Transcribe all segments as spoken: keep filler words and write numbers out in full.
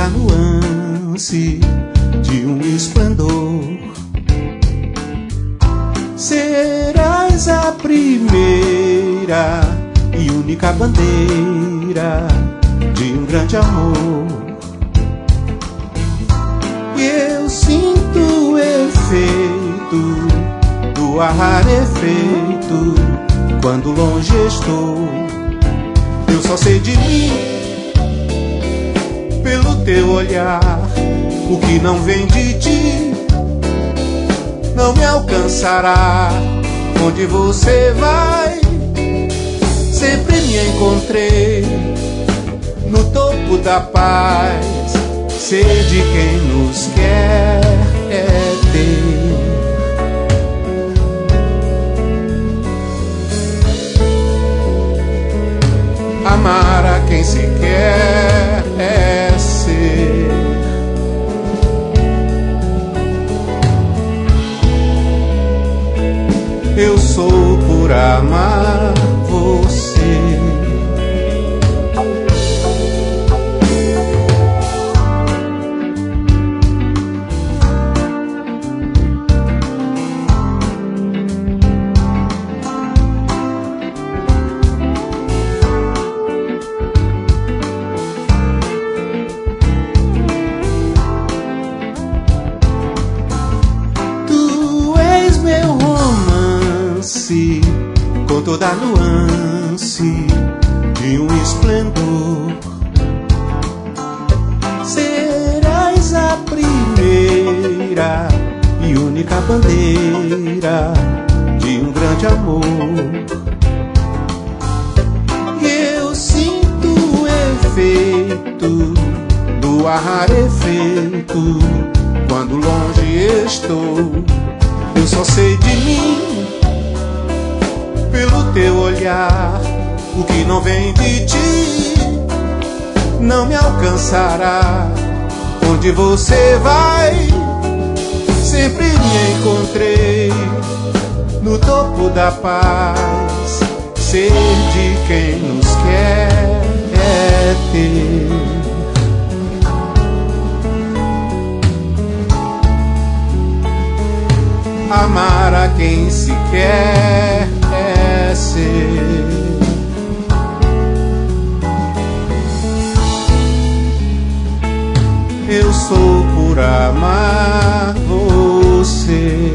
toda nuance de um esplendor. Serás a primeira e única bandeira de um grande amor. E eu sinto o efeito do ar rarefeito quando longe estou. Eu só sei de mim pelo teu olhar. O que não vem de ti não me alcançará. Onde você vai, sempre me encontrei no topo da paz. Ser de quem nos quer é ter. Amar a quem se quer é ser. Eu sou por amar você. Com toda a nuance de um esplendor. Serás a primeira e única bandeira de um grande amor. Eu sinto o efeito do ar rarefeito quando longe estou. Eu só sei de mim pelo teu olhar. O que não vem de ti não me alcançará. Onde você vai, sempre me encontrei no topo da paz. Ser de quem nos quer é ter. Amar a quem se quer é ser. Eu sou por amar você.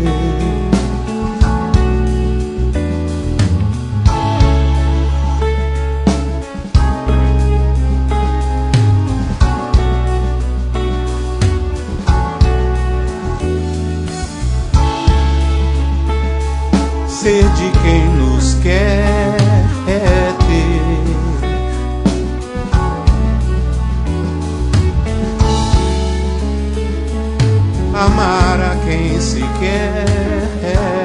Ser de quem nos quer é ter. Amar a quem se quer é